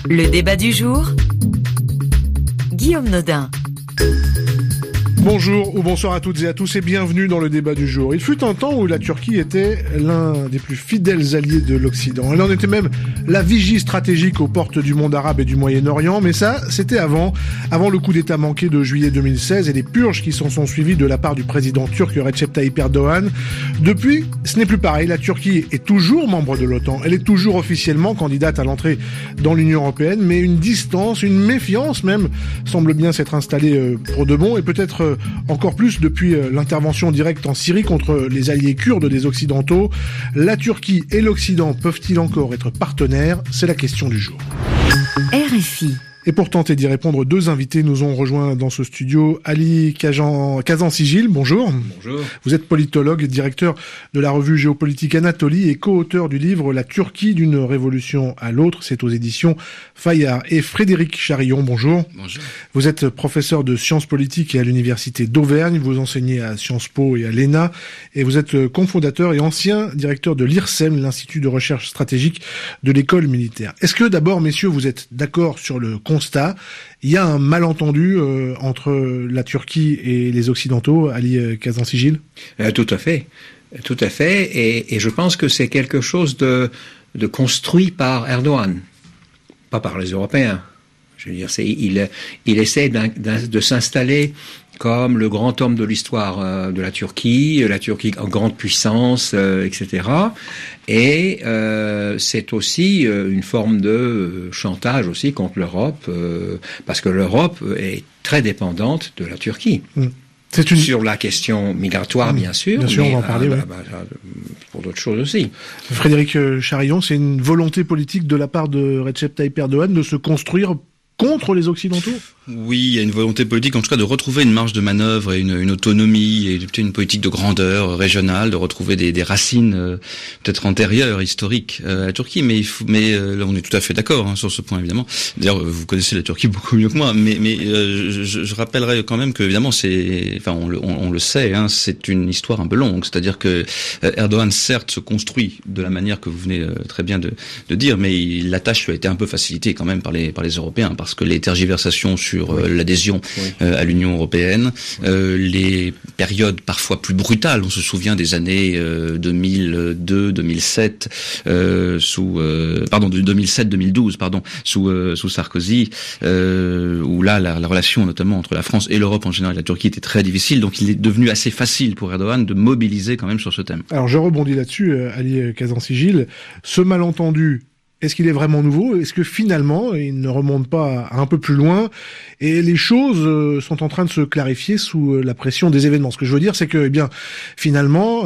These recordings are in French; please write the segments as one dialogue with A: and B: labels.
A: Le débat du jour, Guillaume Nodin.
B: Bonjour ou bonsoir à toutes et à tous et bienvenue dans le débat du jour. Il fut un temps où la Turquie était l'un des plus fidèles alliés de l'Occident. Elle en était même la vigie stratégique aux portes du monde arabe et du Moyen-Orient, mais ça, c'était avant le coup d'État manqué de juillet 2016 et les purges qui s'en sont suivies de la part du président turc Recep Tayyip Erdogan. Depuis, ce n'est plus pareil. La Turquie est toujours membre de l'OTAN. Elle est toujours officiellement candidate à l'entrée dans l'Union européenne, mais une distance, une méfiance même, semble bien s'être installée pour de bon et peut-être encore plus depuis l'intervention directe en Syrie contre les alliés kurdes des Occidentaux. La Turquie et l'Occident peuvent-ils encore être partenaires ? C'est la question du jour.
A: RFI.
B: Et pour tenter d'y répondre, deux invités nous ont rejoints dans ce studio. Ali Kazansigil, bonjour.
C: Bonjour.
B: Vous êtes politologue, directeur de la revue Géopolitique Anatolie et co-auteur du livre La Turquie d'une révolution à l'autre. C'est aux éditions Fayard. Et Frédéric Charillon, bonjour.
C: Bonjour.
B: Vous êtes professeur de sciences politiques et à l'université d'Auvergne. Vous enseignez à Sciences Po et à l'ENA. Et vous êtes cofondateur et ancien directeur de l'IRSEM, l'Institut de recherche stratégique de l'école militaire. Est-ce que d'abord, messieurs, vous êtes d'accord sur le constat, il y a un malentendu entre la Turquie et les Occidentaux, Ali Kazansigil ?
C: Tout à fait. Et je pense que c'est quelque chose de construit par Erdogan, pas par les Européens. Je veux dire, il essaie de s'installer comme le grand homme de l'histoire de la Turquie en grande puissance, etc. Et c'est aussi une forme de chantage aussi contre l'Europe, parce que l'Europe est très dépendante de la Turquie. Sur la question migratoire, bien sûr.
B: Bien sûr, on va en parler,
C: pour d'autres choses aussi.
B: Frédéric Charillon, c'est une volonté politique de la part de Recep Tayyip Erdogan de se construire contre les Occidentaux ?
D: Oui, il y a une volonté politique, en tout cas, de retrouver une marge de manœuvre et une autonomie et une politique de grandeur régionale, de retrouver des racines peut-être antérieures, historiques à la Turquie. Mais là, on est tout à fait d'accord sur ce point, évidemment. D'ailleurs, vous connaissez la Turquie beaucoup mieux que moi. Mais je rappellerai quand même que, évidemment, on le sait, c'est une histoire un peu longue. C'est-à-dire que Erdogan, certes, se construit de la manière que vous venez très bien de dire, mais la tâche a été un peu facilitée quand même par les Européens, parce que les tergiversations sur l'adhésion à l'Union européenne, les périodes parfois plus brutales, on se souvient des années 2002-2007 2007-2012 sous Sarkozy, où là la relation notamment entre la France et l'Europe en général et la Turquie était très difficile, donc il est devenu assez facile pour Erdogan de mobiliser quand même sur ce thème.
B: Alors je rebondis là-dessus, Ali Kazansigil, ce malentendu, est-ce qu'il est vraiment nouveau ? Est-ce que finalement, il ne remonte pas un peu plus loin et les choses sont en train de se clarifier sous la pression des événements ? Ce que je veux dire, c'est que, finalement,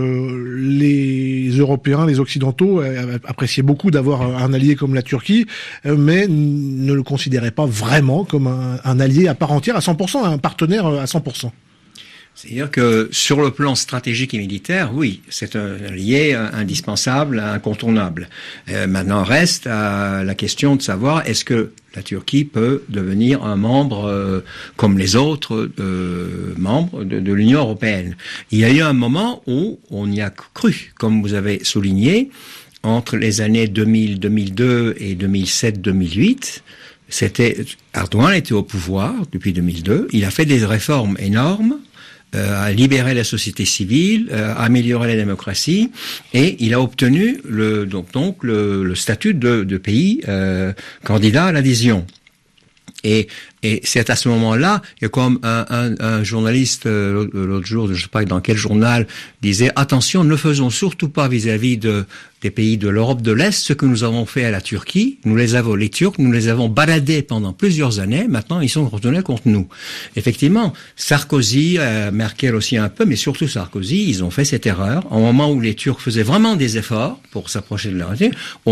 B: les Européens, les Occidentaux appréciaient beaucoup d'avoir un allié comme la Turquie, mais ne le considéraient pas vraiment comme un allié à part entière, à 100%, un partenaire à 100%.
C: C'est-à-dire que sur le plan stratégique et militaire, oui, c'est un allié indispensable, incontournable. Maintenant reste la question de savoir est-ce que la Turquie peut devenir un membre comme les autres membres de l'Union européenne. Il y a eu un moment où on y a cru, comme vous avez souligné, entre les années 2002 et 2007-2008. Erdogan était au pouvoir depuis 2002. Il a fait des réformes énormes. A libéré la société civile, amélioré la démocratie, et il a obtenu le statut de pays candidat à l'adhésion. Et c'est à ce moment-là que, comme un journaliste l'autre jour, je ne sais pas dans quel journal, disait attention, ne faisons surtout pas vis-à-vis des pays de l'Europe de l'Est ce que nous avons fait à la Turquie. Les Turcs, nous les avons baladés pendant plusieurs années. Maintenant, ils sont retournés contre nous. Effectivement, Sarkozy, Merkel aussi un peu, mais surtout Sarkozy, ils ont fait cette erreur. Au moment où les Turcs faisaient vraiment des efforts pour s'approcher de la Russie,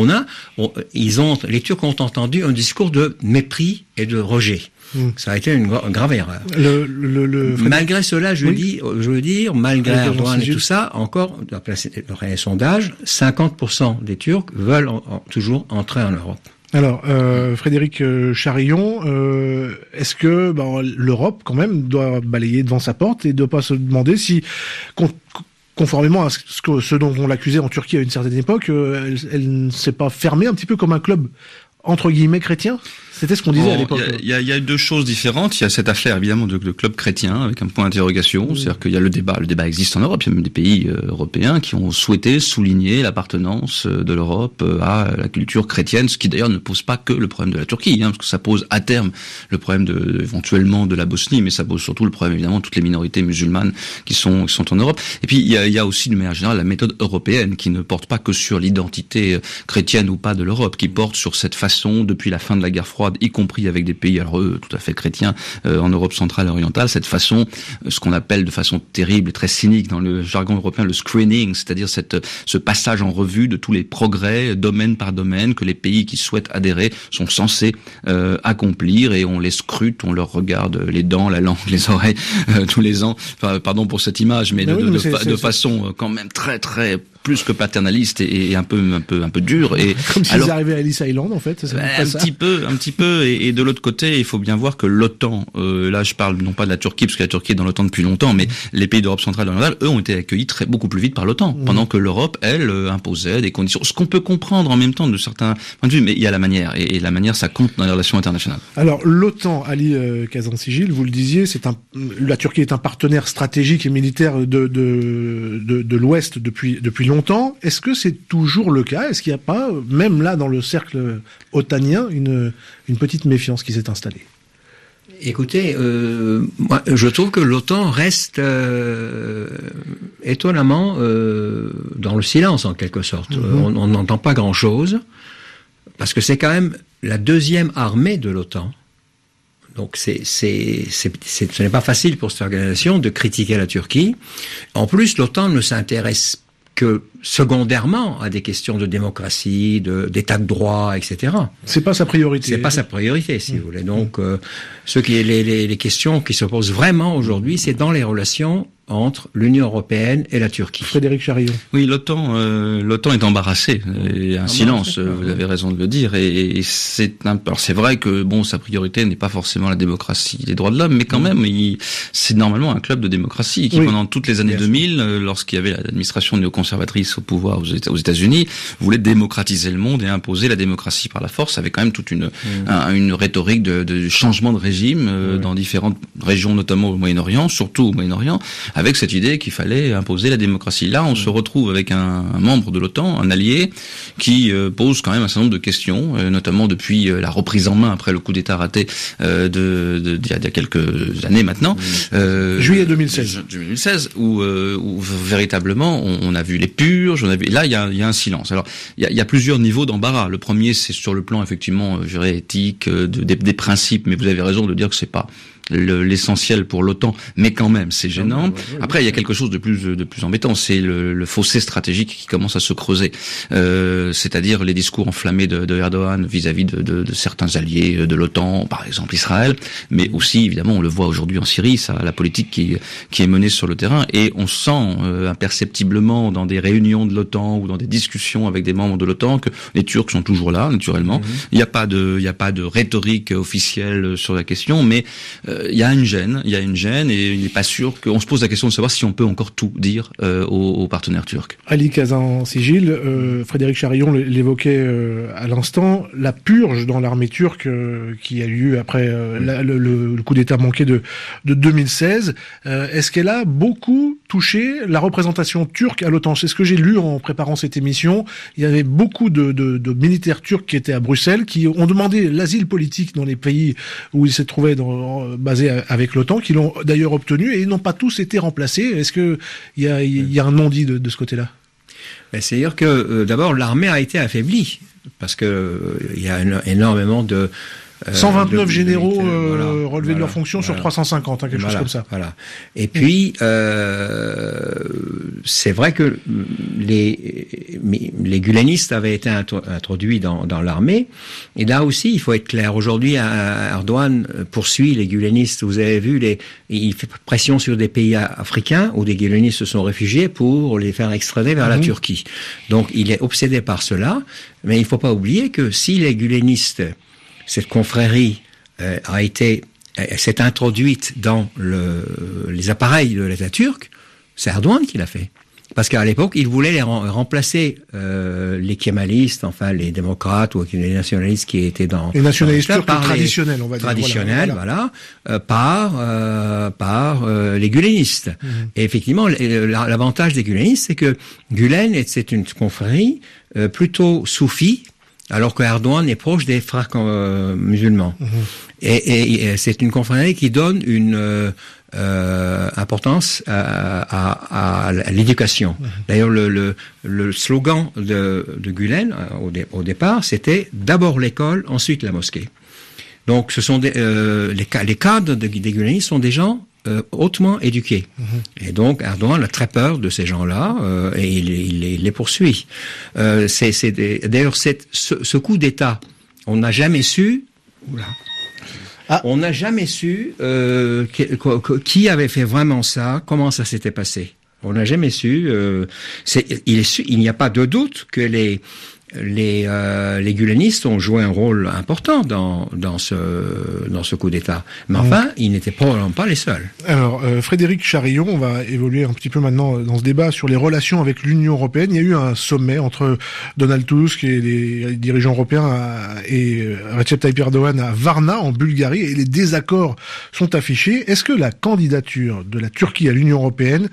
C: les Turcs ont entendu un discours de mépris et de rejet. Ça a été une grave erreur. Malgré cela, je veux dire, malgré Erdogan et tout ça, encore, d'après les sondages, 50% des Turcs veulent toujours entrer en Europe.
B: Alors, Frédéric Charillon, est-ce que l'Europe, quand même, doit balayer devant sa porte et ne doit pas se demander si, conformément à ce dont on l'accusait en Turquie à une certaine époque, elle ne s'est pas fermée un petit peu comme un club entre guillemets chrétien? C'était ce qu'on disait à l'époque.
D: Il y a deux choses différentes. Il y a cette affaire évidemment de club chrétien avec un point d'interrogation. C'est-à-dire qu'il y a le débat. Le débat existe en Europe. Il y a même des pays européens qui ont souhaité souligner l'appartenance de l'Europe à la culture chrétienne, ce qui d'ailleurs ne pose pas que le problème de la Turquie, parce que ça pose à terme le problème éventuellement de la Bosnie, mais ça pose surtout le problème évidemment de toutes les minorités musulmanes qui sont en Europe. Et puis il y a aussi de manière générale la méthode européenne qui ne porte pas que sur l'identité chrétienne ou pas de l'Europe, qui porte sur cette façon depuis la fin de la guerre froide, y compris avec des pays alors eux tout à fait chrétiens en Europe centrale et orientale, cette façon, ce qu'on appelle de façon terrible et très cynique dans le jargon européen le screening, c'est-à-dire ce passage en revue de tous les progrès domaine par domaine que les pays qui souhaitent adhérer sont censés accomplir, et on les scrute, on leur regarde les dents, la langue, les oreilles tous les ans. Enfin, pardon pour cette image, mais de façon quand même très très plus que paternaliste et un peu dur. Et
B: comme s'ils arrivaient à Ellis Island, en fait.
D: Un petit peu. Et de l'autre côté, il faut bien voir que l'OTAN, là je parle non pas de la Turquie, parce que la Turquie est dans l'OTAN depuis longtemps, mais les pays d'Europe centrale et orientale, eux, ont été accueillis beaucoup plus vite par l'OTAN, pendant que l'Europe, elle, imposait des conditions. Ce qu'on peut comprendre en même temps de certains points de vue, mais il y a la manière, et la manière, ça compte dans les relations internationales.
B: Alors, l'OTAN, Ali Kazansigil, vous le disiez, la Turquie est un partenaire stratégique et militaire de l'Ouest depuis longtemps. Est-ce que c'est toujours le cas? Est-ce qu'il n'y a pas, même là dans le cercle otanien, une petite méfiance qui s'est installée?
C: Écoutez, moi, je trouve que l'OTAN reste étonnamment dans le silence en quelque sorte. On n'entend pas grand-chose, parce que c'est quand même la deuxième armée de l'OTAN. Donc ce n'est pas facile pour cette organisation de critiquer la Turquie. En plus, l'OTAN ne s'intéresse que secondairement à des questions de démocratie, d'état de droit, etc.
B: C'est pas sa priorité.
C: C'est pas sa priorité, si vous voulez. Donc, les questions qui se posent vraiment aujourd'hui, c'est dans les relations entre l'Union européenne et la Turquie.
B: Frédéric Charillon.
D: Oui, l'OTAN est embarrassée. Il y a un silence, vous avez raison de le dire. Et alors c'est vrai que sa priorité n'est pas forcément la démocratie, les droits de l'homme, mais quand même, c'est normalement un club de démocratie qui, pendant toutes les années 2000, lorsqu'il y avait l'administration néoconservatrice au pouvoir aux États-Unis, voulait démocratiser le monde et imposer la démocratie par la force, avec quand même toute une rhétorique de changement de régime dans différentes régions, notamment au Moyen-Orient, surtout au Moyen-Orient, avec cette idée qu'il fallait imposer la démocratie. Là, on se retrouve avec un membre de l'OTAN, un allié, qui pose quand même un certain nombre de questions, notamment depuis la reprise en main après le coup d'État raté d'il y a quelques années maintenant.
B: Juillet 2016,
D: où véritablement on a vu les purges, là il y a un silence. Alors il y a plusieurs niveaux d'embarras. Le premier, c'est sur le plan effectivement, je dirais, éthique, des principes, mais vous avez raison de dire que c'est pas l'essentiel pour l'OTAN, mais quand même c'est gênant. Après il y a quelque chose de plus embêtant, c'est le fossé stratégique qui commence à se creuser, c'est-à-dire les discours enflammés de Erdogan vis-à-vis de certains alliés de l'OTAN, par exemple Israël, mais aussi évidemment on le voit aujourd'hui en Syrie, la politique qui est menée sur le terrain, et on sent imperceptiblement dans des réunions de l'OTAN ou dans des discussions avec des membres de l'OTAN que les Turcs sont toujours là naturellement. Il y a pas de rhétorique officielle sur la question, mais il y a une gêne, et il n'est pas sûr qu'on se pose la question de savoir si on peut encore tout dire aux partenaires turcs.
B: Ali Kazansigil, Frédéric Charillon l'évoquait à l'instant, la purge dans l'armée turque qui a eu lieu après le coup d'État manqué de 2016, est-ce qu'elle a beaucoup touché la représentation turque à l'OTAN? C'est ce que j'ai lu en préparant cette émission. Il y avait beaucoup de militaires turcs qui étaient à Bruxelles, qui ont demandé l'asile politique dans les pays où ils se trouvaient basés avec l'OTAN, qui l'ont d'ailleurs obtenu, et ils n'ont pas tous été remplacés. Est-ce que il y a un non-dit de ce côté-là?
C: C'est-à-dire que d'abord l'armée a été affaiblie, parce que il y a énormément de
B: 129 généraux relevés de leurs fonctions sur 350, quelque chose comme ça.
C: Voilà. Et puis, c'est vrai que les gulanistes avaient été introduits dans l'armée. Et là aussi, il faut être clair. Aujourd'hui, Erdogan poursuit les gulanistes. Vous avez vu, il fait pression sur des pays africains où des gulanistes se sont réfugiés pour les faire extrader vers la Turquie. Donc, il est obsédé par cela. Mais il ne faut pas oublier que si les gulanistes, cette confrérie s'est introduite dans les appareils de l'État turc, c'est Erdogan qui l'a fait. Parce qu'à l'époque, ils voulaient remplacer les kémalistes, enfin les démocrates ou les nationalistes qui étaient dans
B: les nationalistes turcs
C: traditionnels,
B: on va dire,
C: par les gulenistes. Et effectivement, l'avantage des gulenistes, c'est que Gülen, c'est une confrérie plutôt soufie, alors que Erdogan est proche des frères musulmans. Et c'est une confrérie qui donne une importance à l'éducation. D'ailleurs, le slogan de Gülen au départ, c'était d'abord l'école, ensuite la mosquée. Donc, ce sont les cadres des Gülenistes sont des gens hautement éduqués. Et donc, Erdogan a très peur de ces gens-là et il les poursuit. D'ailleurs, ce coup d'État, on n'a jamais su... On n'a jamais su qui avait fait vraiment ça, comment ça s'était passé. On n'a jamais su. Il n'y a pas de doute que les gulenistes ont joué un rôle important dans ce coup d'État. Mais enfin, ils n'étaient probablement pas les seuls.
B: Alors, Frédéric Charillon, on va évoluer un petit peu maintenant dans ce débat sur les relations avec l'Union européenne. Il y a eu un sommet entre Donald Tusk et les dirigeants européens et Recep Tayyip Erdogan à Varna, en Bulgarie, et les désaccords sont affichés. Est-ce que la candidature de la Turquie à l'Union européenne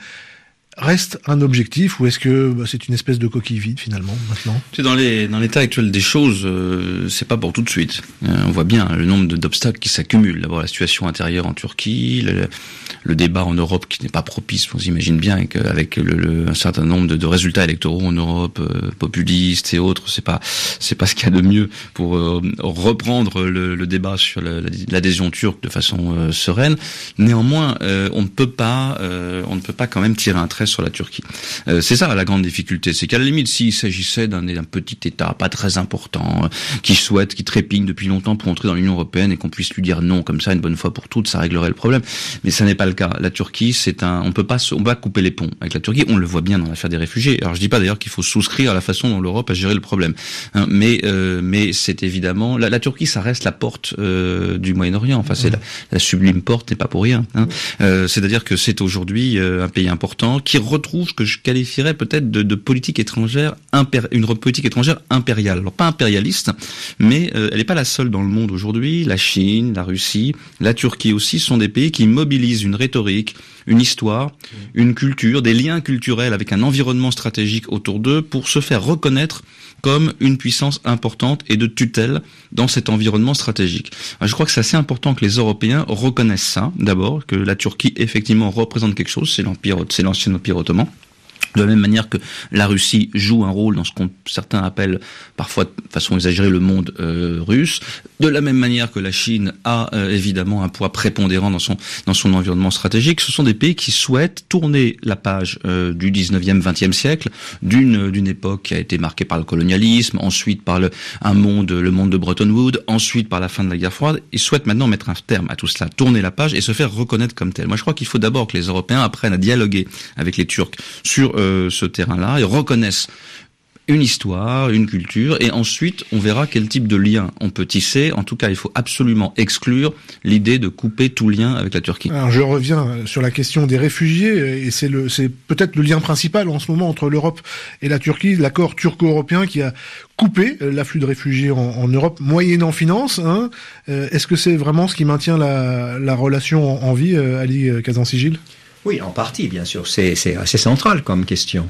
B: reste un objectif, ou est-ce que c'est une espèce de coquille vide finalement maintenant?
D: Dans l'état actuel des choses, c'est pas pour tout de suite. On voit bien le nombre d'obstacles qui s'accumulent. D'abord la situation intérieure en Turquie, le débat en Europe qui n'est pas propice. On s'imagine bien qu'avec un certain nombre de résultats électoraux en Europe, populistes et autres, c'est pas ce qu'il y a de mieux pour reprendre le débat sur l'adhésion turque de façon sereine. Néanmoins, on ne peut pas quand même tirer un trait sur la Turquie. C'est ça la grande difficulté, c'est qu'à la limite, s'il s'agissait d'un petit État pas très important, qui trépigne depuis longtemps pour entrer dans l'Union européenne et qu'on puisse lui dire non comme ça une bonne fois pour toutes, ça réglerait le problème. Mais ça n'est pas le cas. La Turquie, on peut pas couper les ponts avec la Turquie. On le voit bien dans l'affaire des réfugiés. Alors je dis pas d'ailleurs qu'il faut souscrire à la façon dont l'Europe a géré le problème, mais c'est évidemment la Turquie, ça reste la porte du Moyen-Orient. Enfin, c'est la sublime porte, n'est pas pour rien. C'est-à-dire que c'est aujourd'hui un pays important qui retrouve ce que je qualifierais peut-être de politique étrangère une politique étrangère impériale. Alors pas impérialiste, mais elle n'est pas la seule dans le monde aujourd'hui. La Chine, la Russie, la Turquie aussi sont des pays qui mobilisent une rhétorique, une histoire, une culture, des liens culturels avec un environnement stratégique autour d'eux pour se faire reconnaître comme une puissance importante et de tutelle dans cet environnement stratégique. Alors, je crois que c'est assez important que les Européens reconnaissent ça, d'abord, que la Turquie effectivement représente quelque chose, c'est l'ancien Empire ottoman. De la même manière que la Russie joue un rôle dans ce qu'on certains appellent parfois de façon exagérée le monde russe, de la même manière que la Chine a évidemment un poids prépondérant dans son environnement stratégique, ce sont des pays qui souhaitent tourner la page du 19e, 20e siècle, d'une époque qui a été marquée par le colonialisme, ensuite par le monde de Bretton Woods, ensuite par la fin de la guerre froide. Ils souhaitent maintenant mettre un terme à tout cela, tourner la page et se faire reconnaître comme tel. Moi, je crois qu'il faut d'abord que les Européens apprennent à dialoguer avec les Turcs sur ce terrain-là et reconnaissent une histoire, une culture, et ensuite on verra quel type de lien on peut tisser. En tout cas, il faut absolument exclure l'idée de couper tout lien avec la Turquie.
B: Alors je reviens sur la question des réfugiés, et c'est peut-être le lien principal en ce moment entre l'Europe et la Turquie, l'accord turco-européen qui a coupé l'afflux de réfugiés en Europe, moyennant finance. Est-ce que c'est vraiment ce qui maintient la relation en vie, Ali Kazansigil ?
C: Oui, en partie, bien sûr. C'est assez central comme question.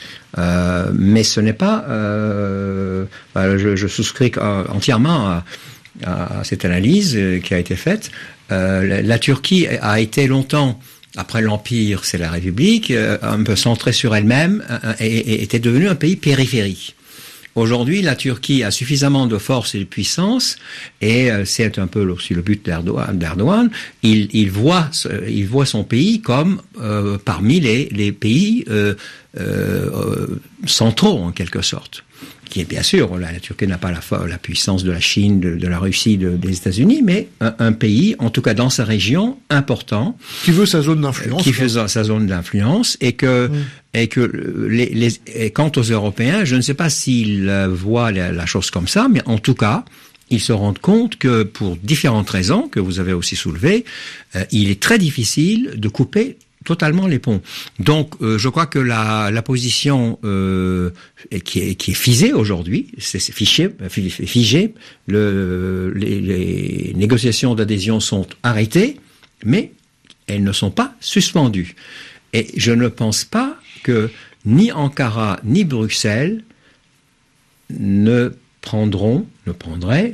C: Mais ce n'est pas... je souscris entièrement à cette analyse qui a été faite. La Turquie a été longtemps, après l'Empire, c'est la République, un peu centrée sur elle-même et était devenue un pays périphérique. Aujourd'hui, la Turquie a suffisamment de force et de puissance, et c'est un peu aussi le but d'Erdogan. Il voit son pays comme parmi les pays centraux en quelque sorte. Qui est bien sûr, la Turquie n'a pas la puissance de la Chine, de la Russie, des États-Unis, mais un pays, en tout cas dans sa région, important.
B: Qui veut sa zone d'influence.
C: Qui veut sa zone d'influence, et que quant aux Européens, je ne sais pas s'ils voient la chose comme ça, mais en tout cas, ils se rendent compte que pour différentes raisons, que vous avez aussi soulevées, il est très difficile de couper totalement les ponts. Donc, je crois que la position qui est figée aujourd'hui, c'est figé. Les négociations d'adhésion sont arrêtées, mais elles ne sont pas suspendues. Et je ne pense pas que ni Ankara ni Bruxelles ne prendraient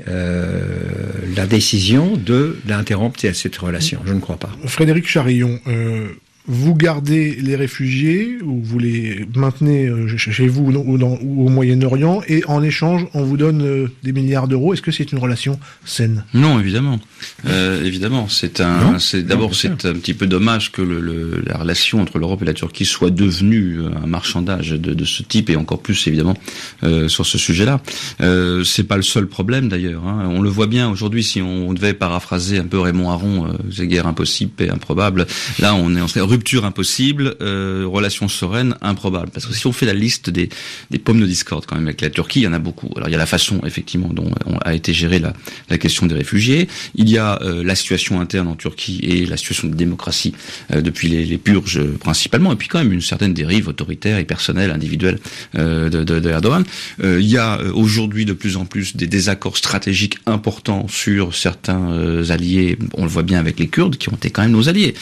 C: la décision d'interrompre cette relation. Je ne crois pas.
B: Frédéric Charillon, vous gardez les réfugiés ou vous les maintenez chez vous ou au Moyen-Orient et en échange, on vous donne des milliards d'euros. Est-ce que c'est une relation saine ?
D: Non, évidemment. Évidemment, c'est un petit peu dommage que la relation entre l'Europe et la Turquie soit devenue un marchandage de ce type et encore plus évidemment sur ce sujet-là. C'est pas le seul problème d'ailleurs. On le voit bien aujourd'hui. Si on devait paraphraser un peu Raymond Aron, c'est guerre impossible, paix improbable. Là, on est en rupture impossible, relation sereine improbable. Parce que si on fait la liste des pommes de discorde quand même avec la Turquie, il y en a beaucoup. Alors il y a la façon effectivement dont a été gérée la question des réfugiés. Il y a la situation interne en Turquie et la situation de démocratie depuis les purges principalement, et puis quand même une certaine dérive autoritaire et personnelle, individuelle de Erdogan. Il y a aujourd'hui de plus en plus des désaccords stratégiques importants sur certains alliés. On le voit bien avec les Kurdes qui ont été quand même nos alliés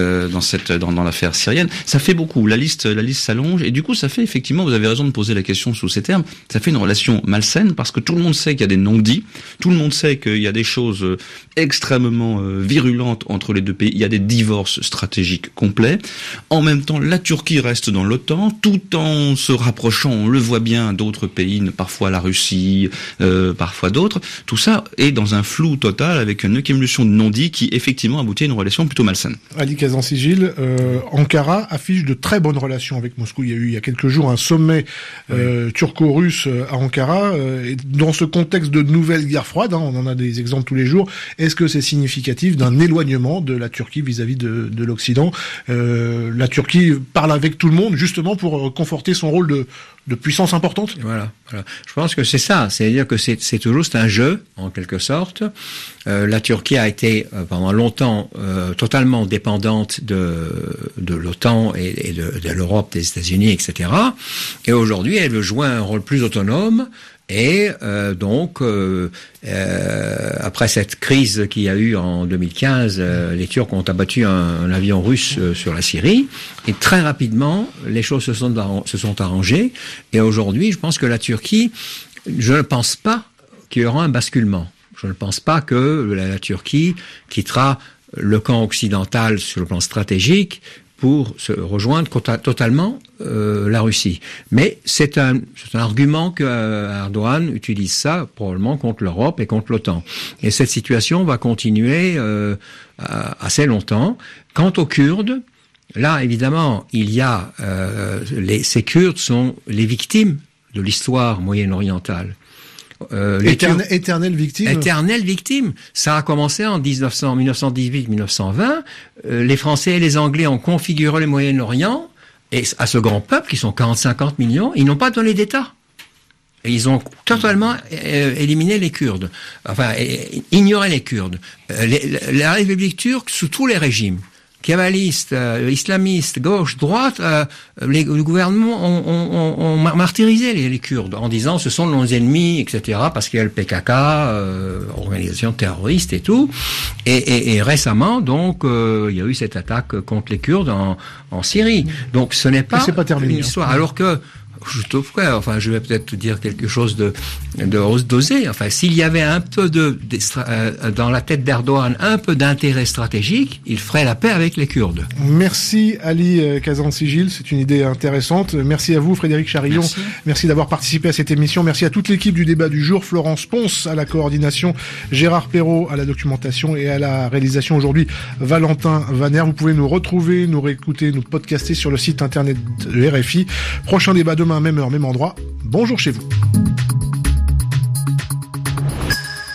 D: dans l'affaire syrienne. Ça fait beaucoup. La liste s'allonge et du coup ça fait effectivement, vous avez raison de poser la question sous ces termes, ça fait une relation malsaine parce que tout le monde sait qu'il y a des non-dits, tout le monde sait qu'il y a des choses extrêmement virulentes entre les deux pays, il y a des divorces stratégiques complets. En même temps, la Turquie reste dans l'OTAN tout en se rapprochant, on le voit bien, d'autres pays, parfois la Russie, parfois d'autres. Tout ça est dans un flou total avec une accumulation de non-dits qui effectivement aboutit à une relation plutôt malsaine.
B: Ali Kazan-Sigil, Ankara affiche de très bonnes relations avec Moscou. Il y a eu il y a quelques jours un sommet turco-russe à Ankara. Et dans ce contexte de nouvelle guerre froide, on en a des exemples tous les jours, est-ce que c'est significatif d'un éloignement de la Turquie vis-à-vis de l'Occident ? La Turquie parle avec tout le monde justement pour conforter son rôle de puissance importante.
C: Voilà. Je pense que c'est ça. C'est-à-dire que c'est un jeu, en quelque sorte. La Turquie a été pendant longtemps totalement dépendante de l'OTAN et de l'Europe, des États-Unis, etc. Et aujourd'hui, elle veut jouer un rôle plus autonome. Et donc, après cette crise qu'il y a eu en 2015, les Turcs ont abattu un avion russe sur la Syrie. Et très rapidement, les choses se sont arrangées. Et aujourd'hui, je pense que la Turquie, je ne pense pas qu'il y aura un basculement. Je ne pense pas que la Turquie quittera le camp occidental sur le plan stratégique pour se rejoindre totalement la Russie. Mais c'est un argument que Erdogan utilise ça probablement contre l'Europe et contre l'OTAN. Et cette situation va continuer assez longtemps. Quant aux Kurdes, là évidemment, il y a ces Kurdes sont les victimes de l'histoire moyen-orientale.
B: Éternelle victime.
C: Éternelle victime. Ça a commencé en 1918-1920. Les Français et les Anglais ont configuré le Moyen-Orient et à ce grand peuple, qui sont 40-50 millions, ils n'ont pas donné d'État. Et ils ont totalement éliminé les Kurdes. Enfin, ignoré les Kurdes. La République turque, sous tous les régimes, kémalistes, islamistes, gauche, droite, le gouvernement ont martyrisé les Kurdes en disant ce sont nos ennemis, etc. parce qu'il y a le PKK, organisation terroriste et tout. Et récemment, donc, il y a eu cette attaque contre les Kurdes en Syrie. Donc, ce n'est pas
B: terminé,
C: une histoire. Alors que je vais peut-être te dire quelque chose de dosé. Enfin, s'il y avait un peu dans la tête d'Erdogan, un peu d'intérêt stratégique, il ferait la paix avec les Kurdes.
B: Merci Ali Kazan-Sigil, c'est une idée intéressante. Merci à vous Frédéric Charillon. Merci d'avoir participé à cette émission. Merci à toute l'équipe du débat du jour. Florence Ponce à la coordination, Gérard Perrault à la documentation et à la réalisation aujourd'hui, Valentin Vaner. Vous pouvez nous retrouver, nous réécouter, nous podcaster sur le site internet de RFI. Prochain débat demain, même heure, même endroit. Bonjour chez vous.